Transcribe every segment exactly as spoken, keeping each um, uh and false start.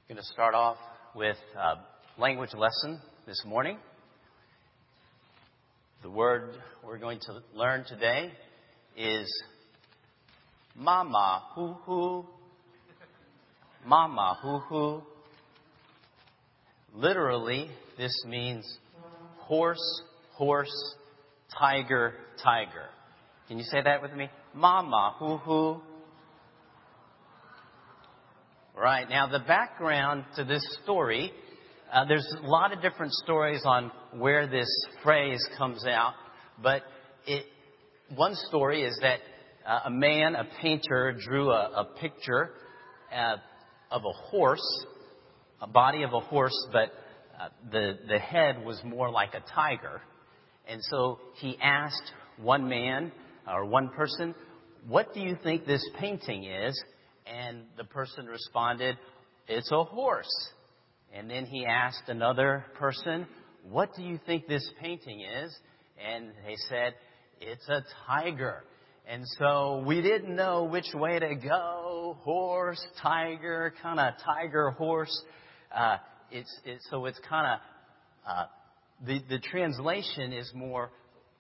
I'm going to start off with a language lesson this morning. The word we're going to learn today is mama hoo hoo. Mama hoo hoo. Literally, this means horse, horse, tiger, tiger. Can you say that with me? Mama hoo hoo. Right. Now, the background to this story, uh, there's a lot of different stories on where this phrase comes out. But it, one story is that uh, a man, a painter, drew a, a picture uh, of a horse, a body of a horse, but uh, the, the head was more like a tiger. And so he asked one man or one person, "What do you think this painting is?" And the person responded, "It's a horse." And then he asked another person, "What do you think this painting is?" And they said, "It's a tiger." And so we didn't know which way to go. Horse, tiger, kind of tiger, horse. Uh, it's, it's so it's kind of uh, the the translation is more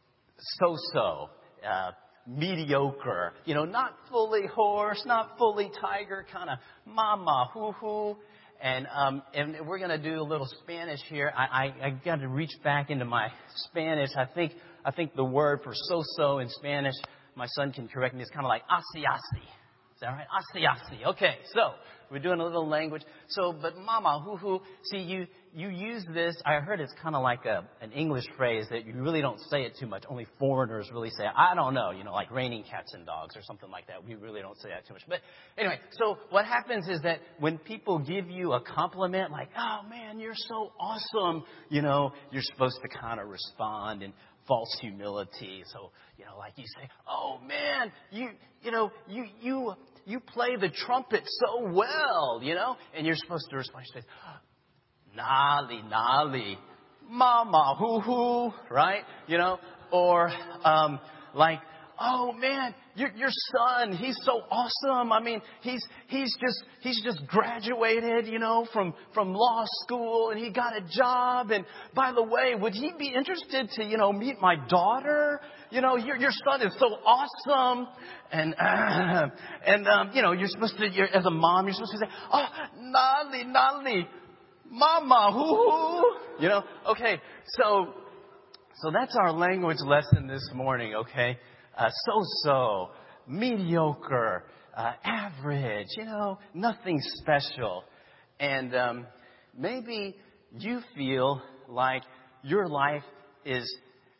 so-so. Uh, mediocre, you know, not fully horse, not fully tiger, kind of mama hoo hoo. And um, and we're going to do a little Spanish here. I, I, I got to reach back into my Spanish. I think I think the word for so-so in Spanish, my son can correct me, is kind of like así así. Is that right? Así así. Okay, so we're doing a little language. So, but mama hoo hoo. See, you you use this. I heard it's kind of like a an English phrase that you really don't say it too much. Only foreigners really say it. I don't know, you know, like raining cats and dogs or something like that. We really don't say that too much. But anyway, so what happens is that when people give you a compliment, like, "Oh man, you're so awesome," you know, you're supposed to kind of respond in false humility. So, you know, like you say, "Oh man, you you know, you you you play the trumpet so well," you know, and you're supposed to respond, you say, "Nali, nali, mama, hoo hoo," right? You know, or um, like, "Oh man, your your son, he's so awesome. I mean, he's he's just he's just graduated, you know, from from law school, and he got a job. And by the way, would he be interested to, you know, meet my daughter? You know, your your son is so awesome." And uh, and um, you know, you're supposed to, you're, as a mom, you're supposed to say, "Oh, nali, nali, mama, hoo hoo," you know. Okay, so so that's our language lesson this morning. Okay, uh, so-so, mediocre, uh, average, you know, nothing special. And um, maybe you feel like your life is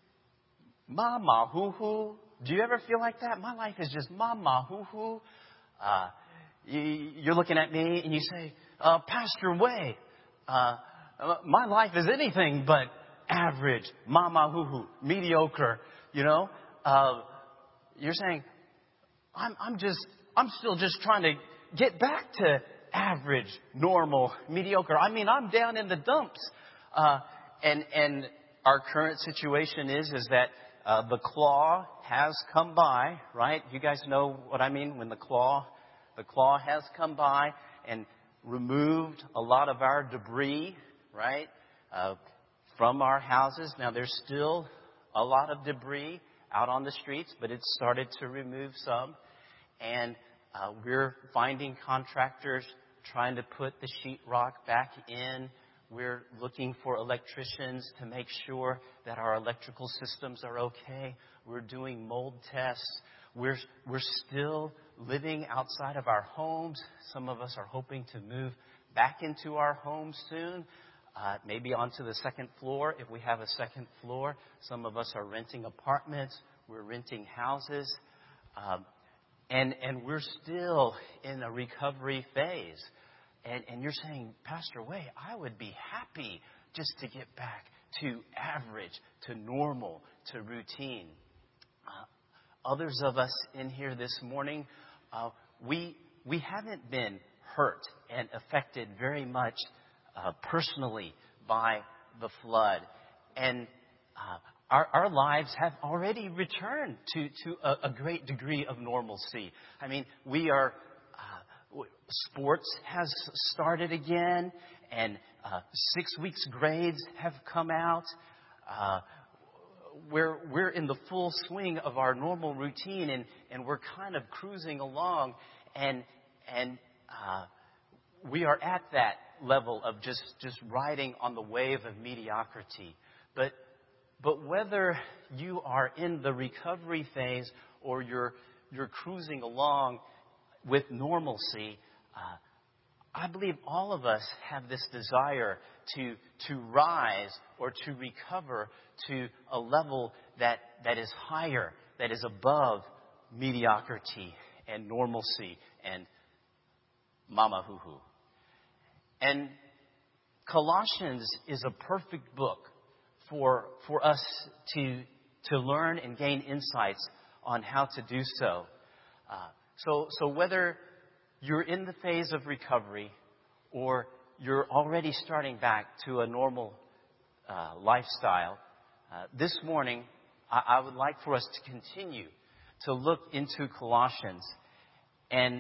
mama hoo hoo. Do you ever feel like that? My life is just mama hoo hoo. Uh, you, you're looking at me and you say, uh, "Pastor Way, uh, my life is anything but average, mama hoo hoo, mediocre." You know, uh, you're saying, I'm, I'm just, I'm still just trying to get back to average, normal, mediocre. I mean, I'm down in the dumps. Uh, and, and our current situation is, is that, uh, the claw has come by, right? You guys know what I mean when the claw, the claw has come by and removed a lot of our debris, right? Uh, from our houses. Now there's still a lot of debris out on the streets, but it's started to remove some. And uh, we're finding contractors trying to put the sheetrock back in. We're looking for electricians to make sure that our electrical systems are okay. We're doing mold tests. We're, we're still living outside of our homes. Some of us are hoping to move back into our homes soon. Uh, maybe onto the second floor if we have a second floor. Some of us are renting apartments. We're renting houses. Um, and, and we're still in a recovery phase. And, and you're saying, "Pastor Way, I would be happy just to get back to average, to normal, to routine." Uh, others of us in here this morning, uh, we, we haven't been hurt and affected very much Uh, personally by the flood. And uh, our, our lives have already returned to, to a, a great degree of normalcy. I mean, we are uh, sports has started again, and uh, six weeks grades have come out. Uh, we're we're in the full swing of our normal routine, and, and we're kind of cruising along, and and uh, we are at that level of just, just riding on the wave of mediocrity. But but whether you are in the recovery phase or you're you're cruising along with normalcy, uh, I believe all of us have this desire to to rise or to recover to a level that, that is higher, that is above mediocrity and normalcy and mama hoo hoo. And Colossians is a perfect book for for us to to learn and gain insights on how to do so. Uh, so so whether you're in the phase of recovery or you're already starting back to a normal uh, lifestyle, uh, this morning I, I would like for us to continue to look into Colossians. And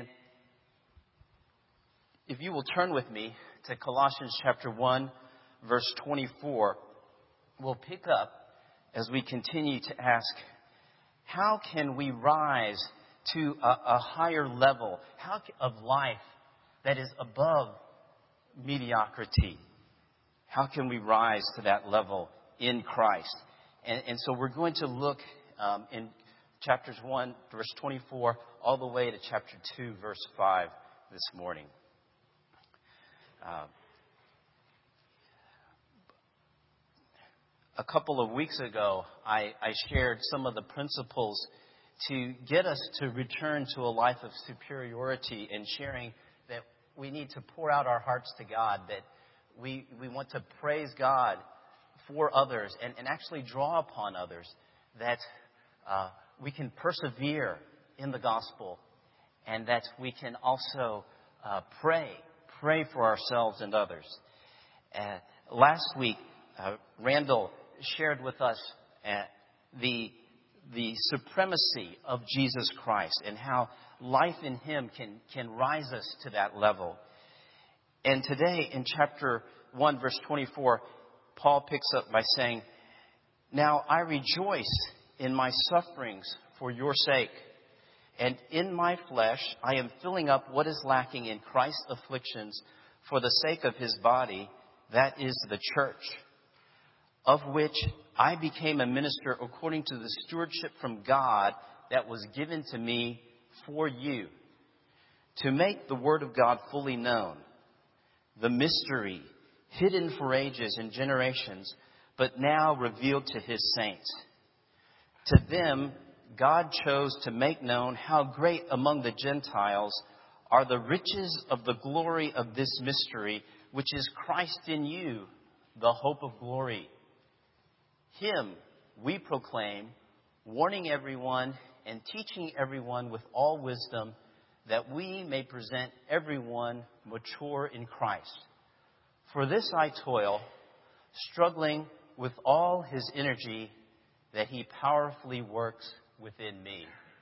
if you will turn with me to Colossians chapter one, verse twenty-four, we'll pick up as we continue to ask, how can we rise to a, a higher level how, of life that is above mediocrity? How can we rise to that level in Christ? And, and so we're going to look um, in chapters one, verse twenty-four, all the way to chapter two, verse five this morning. Uh, a couple of weeks ago, I, I shared some of the principles to get us to return to a life of superiority, and sharing that we need to pour out our hearts to God, that we, we want to praise God for others and, and actually draw upon others, that uh, we can persevere in the gospel, and that we can also uh, pray, pray for ourselves and others. Uh, last week, uh, Randall shared with us uh, the the supremacy of Jesus Christ and how life in Him can, can rise us to that level. And today in chapter one, verse twenty-four, Paul picks up by saying, "Now I rejoice in my sufferings for your sake, and in my flesh I am filling up what is lacking in Christ's afflictions for the sake of His body, that is the church, of which I became a minister according to the stewardship from God that was given to me for you, to make the word of God fully known, the mystery hidden for ages and generations, but now revealed to His saints. To them God chose to make known how great among the Gentiles are the riches of the glory of this mystery, which is Christ in you, the hope of glory. Him we proclaim, warning everyone and teaching everyone with all wisdom, that we may present everyone mature in Christ. For this I toil, struggling with all His energy that He powerfully works within me."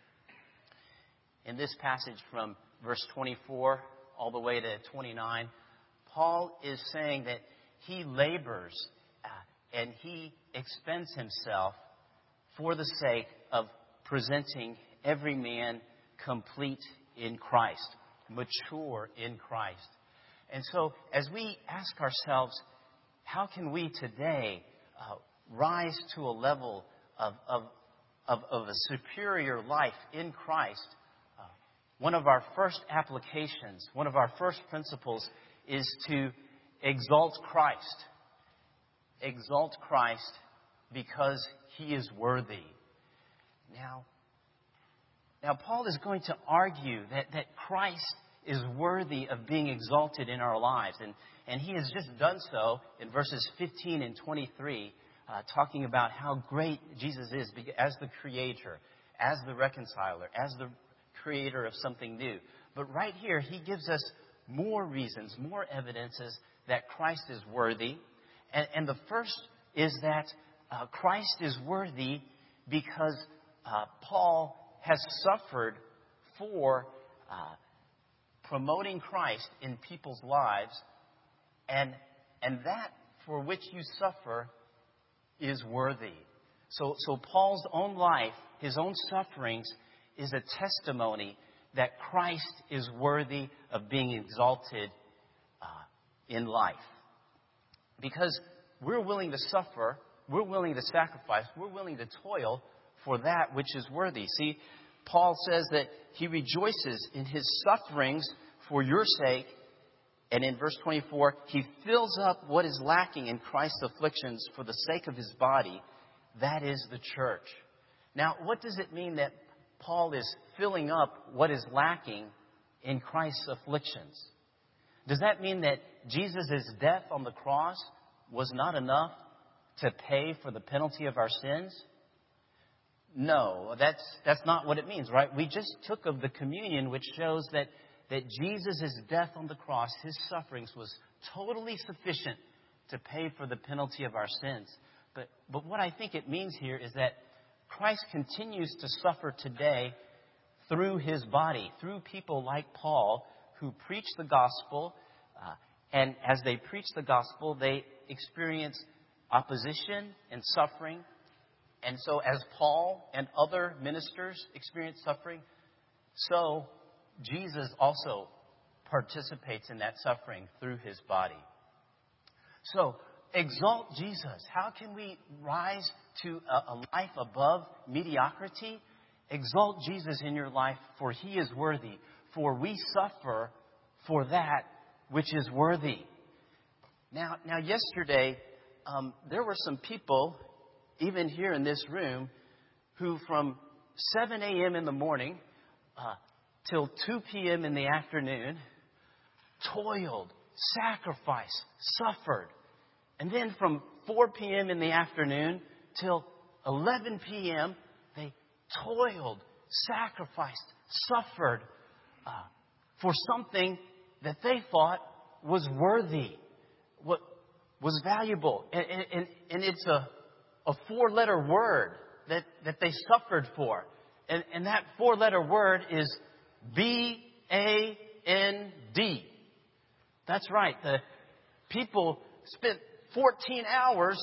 In this passage from verse twenty-four all the way to twenty-nine, Paul is saying that he labors uh, and he expends himself for the sake of presenting every man complete in Christ, mature in Christ. And so as we ask ourselves, how can we today uh, rise to a level of, of, of, of a superior life in Christ? Uh, one of our first applications, one of our first principles is to exalt Christ. Exalt Christ because He is worthy. Now, now Paul is going to argue that, that Christ is worthy of being exalted in our lives. And, and he has just done so in verses fifteen and twenty-three, uh, talking about how great Jesus is as the creator, as the reconciler, as the creator of something new. But right here, he gives us more reasons, more evidences that Christ is worthy. And, and the first is that uh, Christ is worthy because uh, Paul has suffered for uh, promoting Christ in people's lives, and and that for which you suffer is worthy. So, so Paul's own life, his own sufferings, is a testimony that Christ is worthy of being exalted uh, in life. Because we're willing to suffer, we're willing to sacrifice, we're willing to toil for that which is worthy. See, Paul says that he rejoices in his sufferings for your sake. And in verse twenty-four, he fills up what is lacking in Christ's afflictions for the sake of his body. That is the church. Now, what does it mean that Paul is filling up what is lacking in Christ's afflictions? Does that mean that Jesus' death on the cross was not enough to pay for the penalty of our sins? No, that's that's not what it means, right? We just took of the communion, which shows that, that Jesus' death on the cross, his sufferings, was totally sufficient to pay for the penalty of our sins. But but what I think it means here is that Christ continues to suffer today through his body, through people like Paul who preach the gospel. Uh, and as they preach the gospel, they experience opposition and suffering. And so as Paul and other ministers experience suffering, so Jesus also participates in that suffering through his body. So exalt Jesus. How can we rise to a, a life above mediocrity? Exalt Jesus in your life, for he is worthy. For we suffer for that which is worthy. Now, now yesterday, um, there were some people, even here in this room, who from seven a.m. in the morning uh, till two p.m. in the afternoon toiled, sacrificed, suffered. And then from four p.m. in the afternoon till eleven p.m., they toiled, sacrificed, suffered uh, for something that they thought was worthy, what was valuable. And, and, and it's a, a four-letter word that, that they suffered for. And, and that four-letter word is B A N D. That's right. The people spent fourteen hours,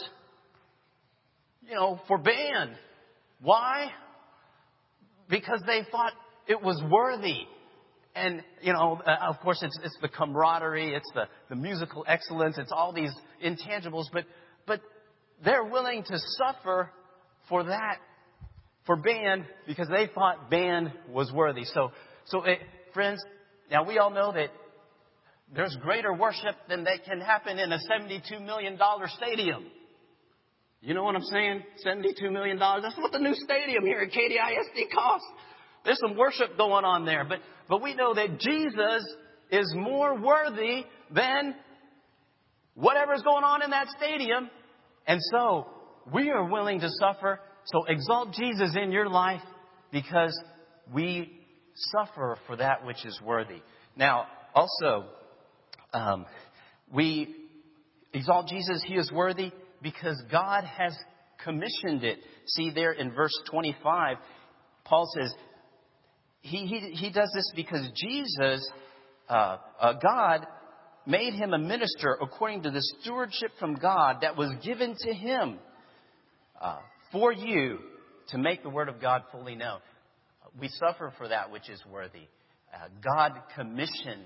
you know, for band. Why? Because they thought it was worthy. And, you know, uh, of course, it's it's the camaraderie, it's the, the musical excellence, it's all these intangibles. But but they're willing to suffer for that, for band, because they thought band was worthy. So, so it, friends, now we all know that there's greater worship than that can happen in a seventy-two million dollars stadium. You know what I'm saying? seventy-two million dollars. That's what the new stadium here at K D I S D costs. There's some worship going on there. But, but we know that Jesus is more worthy than whatever's going on in that stadium. And so we are willing to suffer. So exalt Jesus in your life because we suffer for that which is worthy. Now, also, Um, we exalt Jesus, he is worthy, because God has commissioned it. See there in verse twenty-five, Paul says, he, he, he does this because Jesus, uh, uh, God, made him a minister according to the stewardship from God that was given to him uh, for you to make the word of God fully known. We suffer for that which is worthy. Uh, God commissioned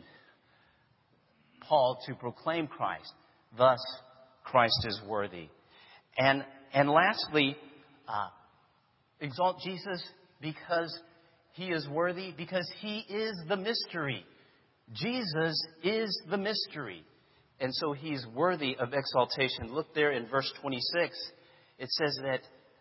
Paul to proclaim Christ. Thus, Christ is worthy. And and lastly, uh, exalt Jesus because he is worthy, because he is the mystery. Jesus is the mystery. And so he's worthy of exaltation. Look there in verse twenty-six. It says that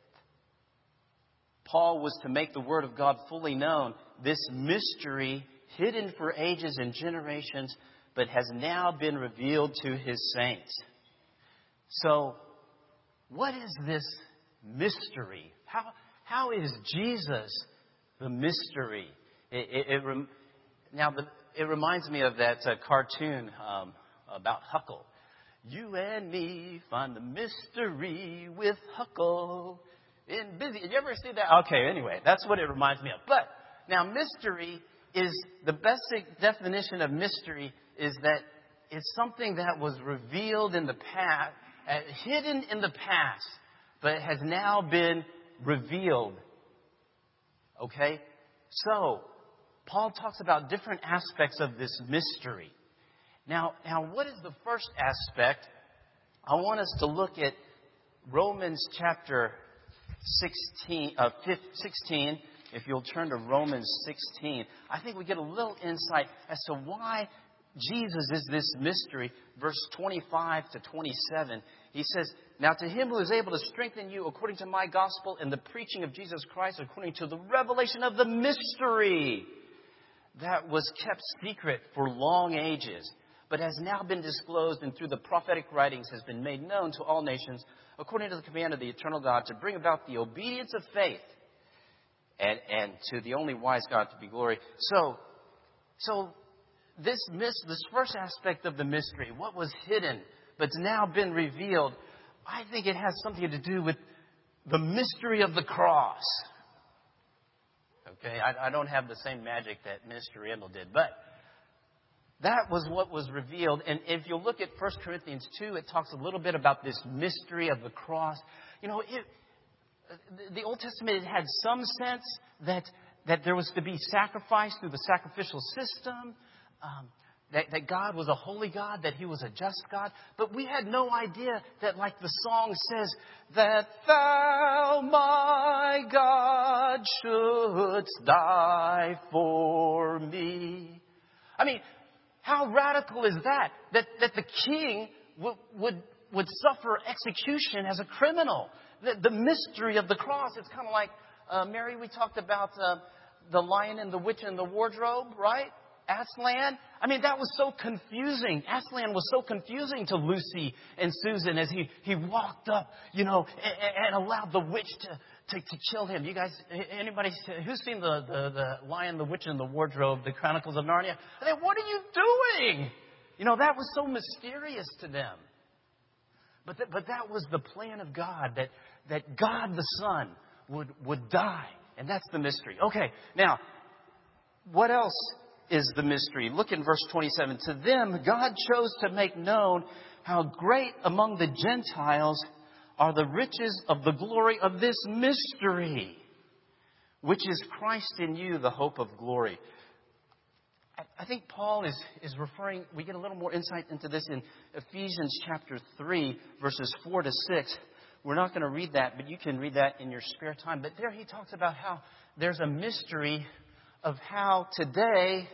Paul was to make the word of God fully known. This mystery, hidden for ages and generations, but has now been revealed to his saints. So, what is this mystery? How how is Jesus the mystery? It, it, it rem, now, the, it reminds me of that uh, cartoon um, about Huckle. You and me find the mystery with Huckle in busy. Did you ever see that? Okay, anyway, that's what it reminds me of. But now, mystery is the basic definition of mystery is that it's something that was revealed in the past, uh, hidden in the past, but has now been revealed. Okay? So, Paul talks about different aspects of this mystery. Now, now, what is the first aspect? I want us to look at Romans chapter sixteen, uh, sixteen. If you'll turn to Romans sixteen, I think we get a little insight as to why Jesus is this mystery. Verse twenty-five to twenty-seven, he says, "Now to him who is able to strengthen you according to my gospel and the preaching of Jesus Christ, according to the revelation of the mystery that was kept secret for long ages, but has now been disclosed and through the prophetic writings has been made known to all nations, according to the command of the eternal God, to bring about the obedience of faith, and, and to the only wise God to be glory." So, so this, this first aspect of the mystery, what was hidden but's now been revealed, I think it has something to do with the mystery of the cross. Okay, I, I don't have the same magic that Minister Randall did, but that was what was revealed. And if you look at First Corinthians two, it talks a little bit about this mystery of the cross. You know, it, the Old Testament, it had some sense that, that there was to be sacrifice through the sacrificial system, um, that, that God was a holy God, that he was a just God. But we had no idea that, like the song says, that thou, my God, shouldst die for me. I mean, how radical is that? That, that the king would, would, would suffer execution as a criminal. The, the mystery of the cross, it's kind of like, uh, Mary, we talked about uh, the Lion and the Witch and the Wardrobe, right? Aslan. I mean, that was so confusing. Aslan was so confusing to Lucy and Susan as he, he walked up, you know, and, and allowed the witch to, to, to kill him. You guys, anybody, who's seen the, the, the Lion, the Witch, and the Wardrobe, the Chronicles of Narnia? They, what are you doing? You know, that was so mysterious to them. But, th- but that was the plan of God, that, that God the Son would, would die. And that's the mystery. Okay, now, what else is the mystery? Look in verse twenty-seven. To them, God chose to make known how great among the Gentiles are the riches of the glory of this mystery, which is Christ in you, the hope of glory. I think Paul is, is referring, we get a little more insight into this in Ephesians chapter three, verses four to six. We're not going to read that, but you can read that in your spare time. But there he talks about how there's a mystery of how today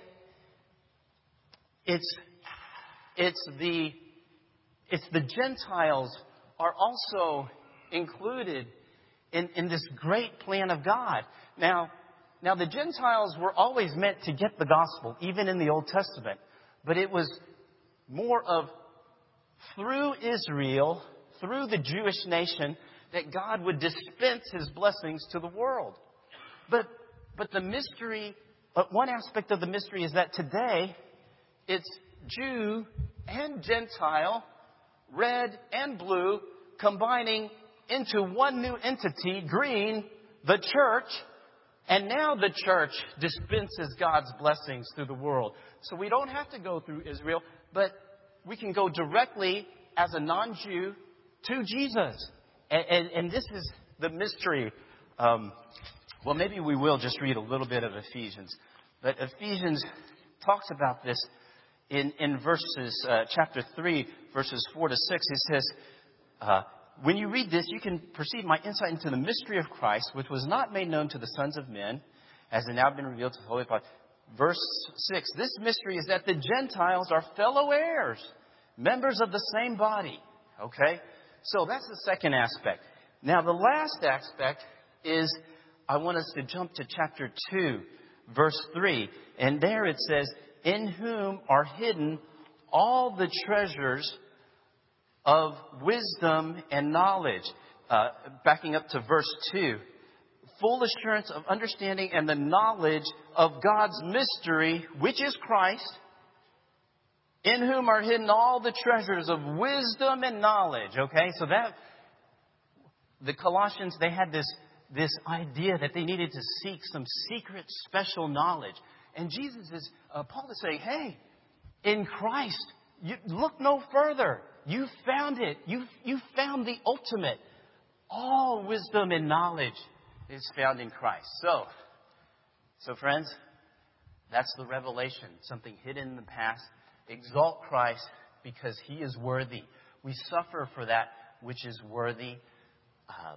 it's, it's, the, it's the Gentiles are also included in, in this great plan of God. Now, Now, the Gentiles were always meant to get the gospel, even in the Old Testament. But it was more of through Israel, through the Jewish nation, that God would dispense his blessings to the world. But, but the mystery, but one aspect of the mystery is that today, it's Jew and Gentile, red and blue, combining into one new entity, green, the church. And now the church dispenses God's blessings through the world. So we don't have to go through Israel, but we can go directly as a non-Jew to Jesus. And, and, and this is the mystery. Um, well, maybe we will just read a little bit of Ephesians. But Ephesians talks about this in, in verses, uh, chapter three, verses four to six. It says, uh, when you read this, you can perceive my insight into the mystery of Christ, which was not made known to the sons of men, as it now been revealed to the Holy Father. Verse six, this mystery is that the Gentiles are fellow heirs, members of the same body. Okay? So that's the second aspect. Now, the last aspect is, I want us to jump to chapter two, verse three. And there it says, in whom are hidden all the treasures of wisdom and knowledge. Uh, backing up to verse two. Full assurance of understanding and the knowledge of God's mystery, which is Christ, in whom are hidden all the treasures of wisdom and knowledge. Okay, so that, the Colossians, they had this, this idea that they needed to seek some secret, special knowledge. And Jesus is, uh, Paul is saying, hey, in Christ, you look no further. You found it. You you found the ultimate. All wisdom and knowledge is found in Christ. So, so friends, that's the revelation. Something hidden in the past. Exalt Christ because He is worthy. We suffer for that which is worthy. Uh,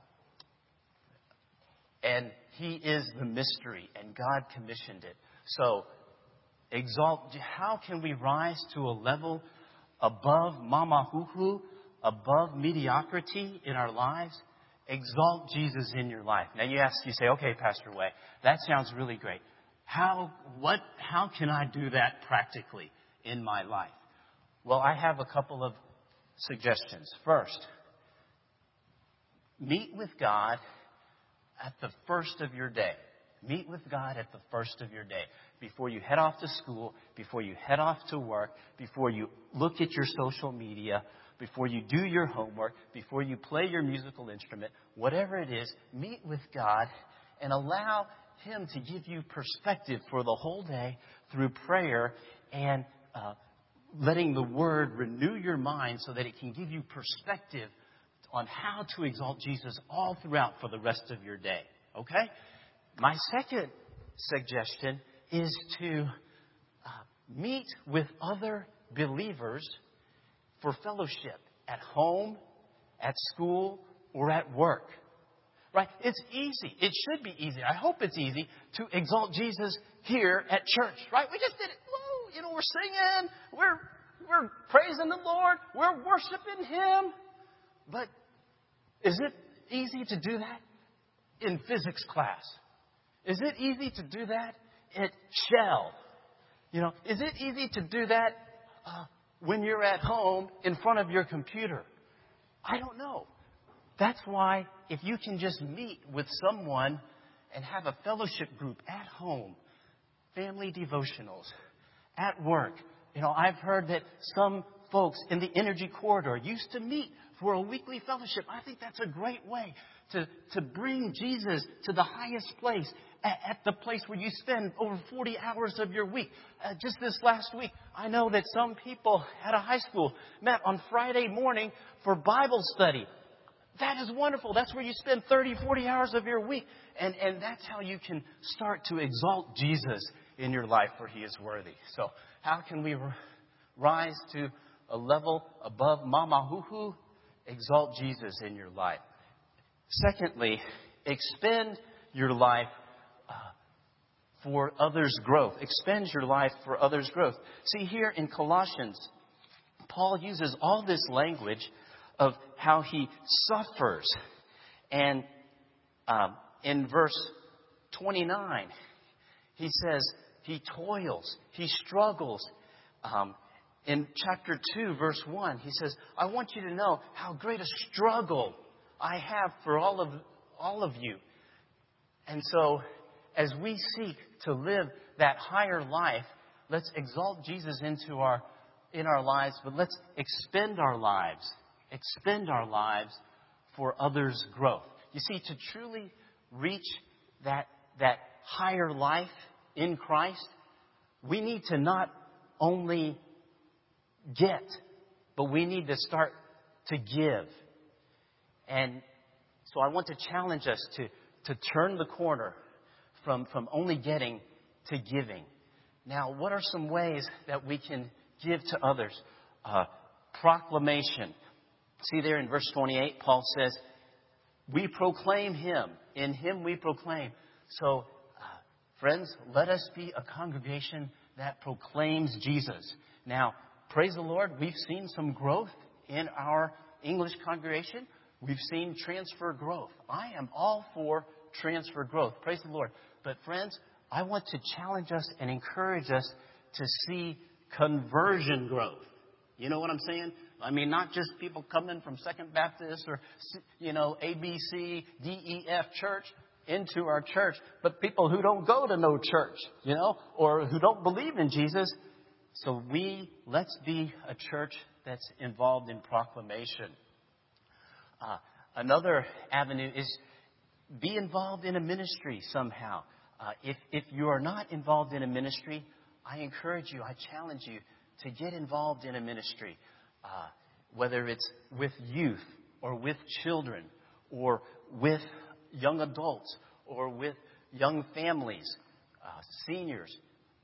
and He is the mystery, and God commissioned it. So, exalt. How can we rise to a level above mama hoo-hoo, above mediocrity in our lives? Exalt Jesus in your life. Now you ask, you say, okay, Pastor Way, that sounds really great. How, what, how can I do that practically in my life? Well, I have a couple of suggestions. First, meet with God at the first of your day. Meet with God at the first of your day. Before you head off to school, before you head off to work, before you look at your social media, before you do your homework, before you play your musical instrument, whatever it is, meet with God and allow Him to give you perspective for the whole day through prayer and uh, letting the Word renew your mind so that it can give you perspective on how to exalt Jesus all throughout for the rest of your day. Okay? My second suggestion is to uh, meet with other believers for fellowship at home, at school, or at work. Right? It's easy. It should be easy. I hope it's easy to exalt Jesus here at church. Right? We just did it. Whoa, you know, we're singing. We're, we're praising the Lord. We're worshiping Him. But is it easy to do that in physics class? Is it easy to do that at Shell? You know, is it easy to do that uh, when you're at home in front of your computer? I don't know. That's why if you can just meet with someone and have a fellowship group at home, family devotionals, at work. You know, I've heard that some folks in the Energy Corridor used to meet for a weekly fellowship. I think that's a great way to, to bring Jesus to the highest place at, at the place where you spend over forty hours of your week. Uh, just this last week, I know that some people at a high school met on Friday morning for Bible study. That is wonderful. That's where you spend thirty, forty hours of your week. And, and that's how you can start to exalt Jesus in your life, for He is worthy. So how can we r- rise to a level above mama hoo-hoo? Exalt Jesus in your life. Secondly, expend your life uh, for others' growth. Expend your life for others' growth. See, here in Colossians, Paul uses all this language of how he suffers. And um, in verse twenty-nine, he says he toils, he struggles. Um, in chapter two, verse one, he says, I want you to know how great a struggle I have for all of all of you. And so, as we seek to live that higher life, let's exalt Jesus into our in our lives, but let's expend our lives, expend our lives for others' growth. You see, to truly reach that that higher life in Christ, we need to not only get, but we need to start to give. And so I want to challenge us to, to turn the corner from, from only getting to giving. Now, what are some ways that we can give to others? Uh, proclamation. See there in verse twenty-eight, Paul says, we proclaim Him. In Him we proclaim. So, uh, friends, let us be a congregation that proclaims Jesus. Now, praise the Lord, we've seen some growth in our English congregation. We've seen transfer growth. I am all for transfer growth. Praise the Lord. But friends, I want to challenge us and encourage us to see conversion growth. You know what I'm saying? I mean, not just people coming from Second Baptist or, you know, A B C, D E F church into our church, but people who don't go to no church, you know, or who don't believe in Jesus. So we, let's be a church that's involved in proclamation. Uh, another avenue is be involved in a ministry somehow. Uh, if, if you are not involved in a ministry, I encourage you, I challenge you to get involved in a ministry, uh, whether it's with youth or with children or with young adults or with young families, uh, seniors.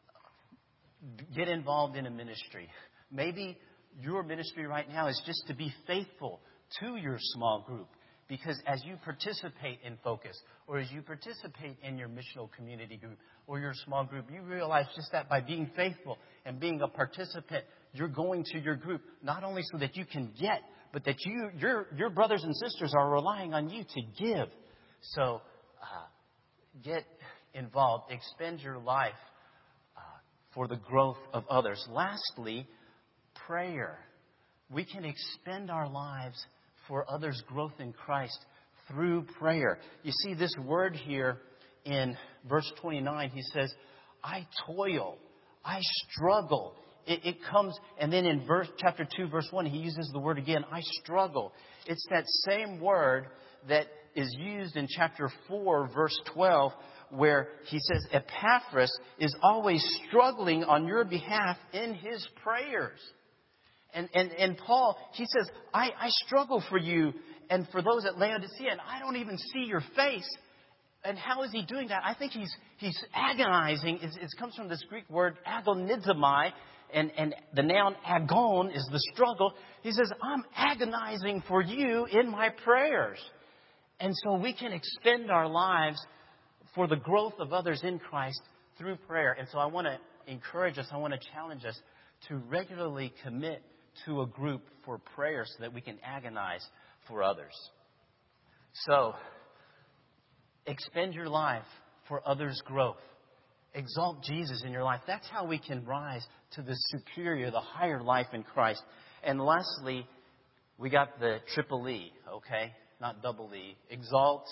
Get involved in a ministry. Maybe your ministry right now is just to be faithful to your small group. Because as you participate in Focus, or as you participate in your missional community group, or your small group, you realize just that by being faithful and being a participant, you're going to your group, not only so that you can get, but that you, your, your brothers and sisters are relying on you to give. So, uh, get involved. Expend your life uh, for the growth of others. Lastly, prayer. We can expend our lives for others' growth in Christ through prayer. You see this word here in verse twenty-nine. He says, I toil, I struggle. It, it comes, and then in verse chapter two, verse one, he uses the word again, I struggle. It's that same word that is used in chapter four, verse twelve, where he says, Epaphras is always struggling on your behalf in his prayers. And, and, and Paul, he says, I, I struggle for you and for those at Laodicea, and I don't even see your face. And how is he doing that? I think he's he's agonizing. It, it comes from this Greek word agonizomai, and, and the noun agon is the struggle. He says, I'm agonizing for you in my prayers. And so we can expend our lives for the growth of others in Christ through prayer. And so I want to encourage us, I want to challenge us to regularly commit to a group for prayer so that we can agonize for others. So, expend your life for others' growth. Exalt Jesus in your life. That's how we can rise to the superior, the higher life in Christ. And lastly, we got the triple E, okay? Not double E. Exalt,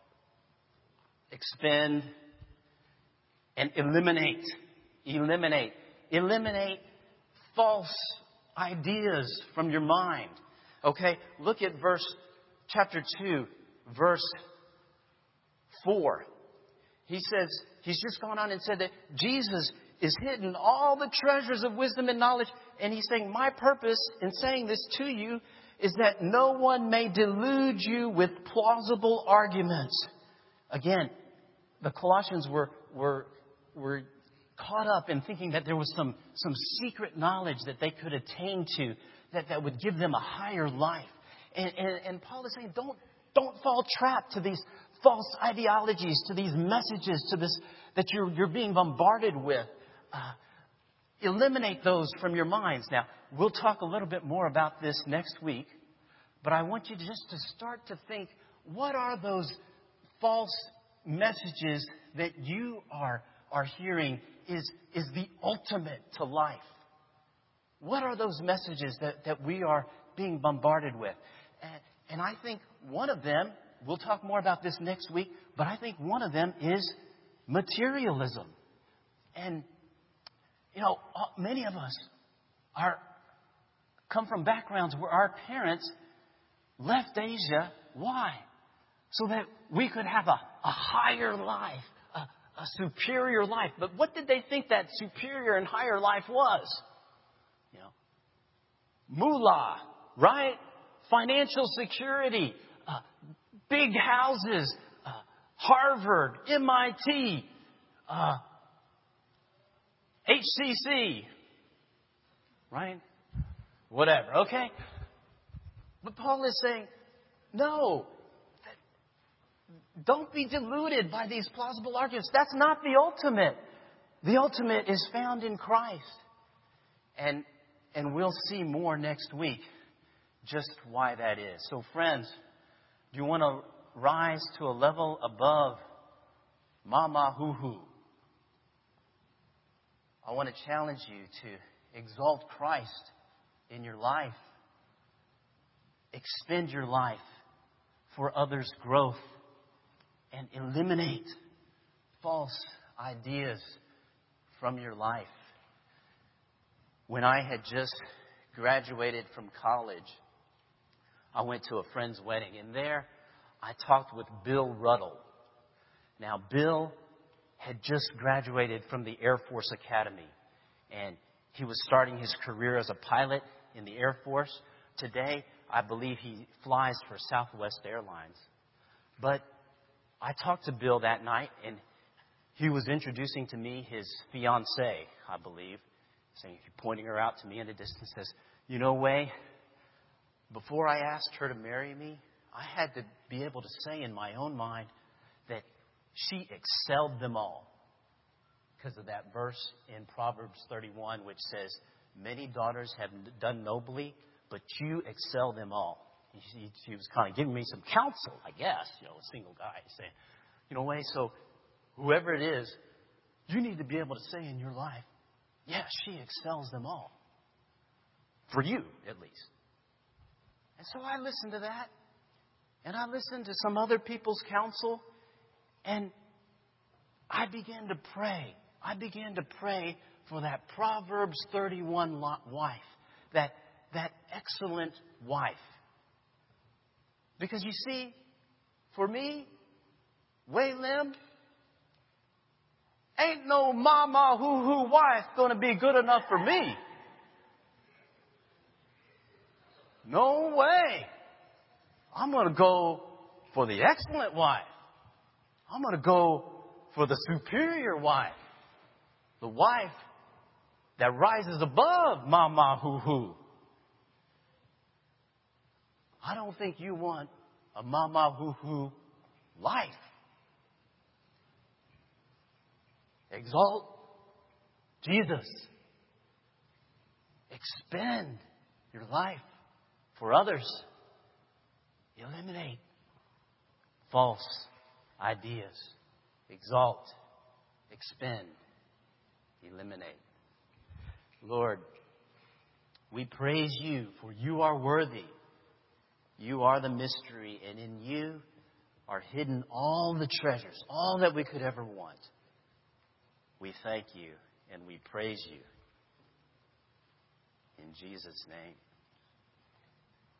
expend, and eliminate. Eliminate. Eliminate false ideas from your mind. Okay? Look at verse, chapter two, verse four. He says, he's just gone on and said that Jesus is hidden all the treasures of wisdom and knowledge. And he's saying, my purpose in saying this to you is that no one may delude you with plausible arguments. Again, the Colossians were, were, were caught up in thinking that there was some, some secret knowledge that they could attain to that, that would give them a higher life. And, and, and Paul is saying, don't, don't fall trap to these false ideologies, to these messages, to this that you're, you're being bombarded with. Uh, eliminate those from your minds. Now, we'll talk a little bit more about this next week, but I want you to just to start to think, what are those false messages that you are, are hearing is, is the ultimate to life? What are those messages that, that we are being bombarded with? And, and I think one of them, we'll talk more about this next week, but I think one of them is materialism. And, you know, many of us are come from backgrounds where our parents left Asia. Why? So that we could have a, a higher life, a, a superior life. But what did they think that superior and higher life was? You know, moolah, right? Financial security, uh, big houses, uh, Harvard, M I T, uh, H C C, right? Whatever, okay? But Paul is saying, no, don't be deluded by these plausible arguments. That's not the ultimate. The ultimate is found in Christ. And, and we'll see more next week just why that is. So friends, do you want to rise to a level above mama hoo hoo? I want to challenge you to exalt Christ in your life. Expend your life for others' growth and eliminate false ideas from your life. When I had just graduated from college, I went to a friend's wedding, and there I talked with Bill Ruddle. Now, Bill had just graduated from the Air Force Academy, and he was starting his career as a pilot in the Air Force. Today, I believe he flies for Southwest Airlines. But I talked to Bill that night, and he was introducing to me his fiancée, I believe, saying, pointing her out to me in the distance, says, you know, Way, before I asked her to marry me, I had to be able to say in my own mind that she excelled them all. Because of that verse in Proverbs thirty-one, which says, many daughters have done nobly, but you excel them all. He, he was kind of giving me some counsel, I guess, you know, a single guy saying, you know, Way, so whoever it is, you need to be able to say in your life, yeah, she excels them all. For you, at least. And so I listened to that. And I listened to some other people's counsel. And I began to pray. I began to pray for that Proverbs thirty-one wife. That, that excellent wife. Because you see, for me, Way Lim, ain't no mama hoo-hoo wife going to be good enough for me. No way. I'm going to go for the excellent wife. I'm going to go for the superior wife. The wife that rises above mama hoo-hoo. I don't think you want a mama hoo-hoo life. Exalt Jesus. Expend your life for others. Eliminate false ideas. Exalt. Expend. Eliminate. Lord, we praise you, for you are worthy. You are the mystery, and in you are hidden all the treasures, all that we could ever want. We thank you and we praise you. In Jesus' name.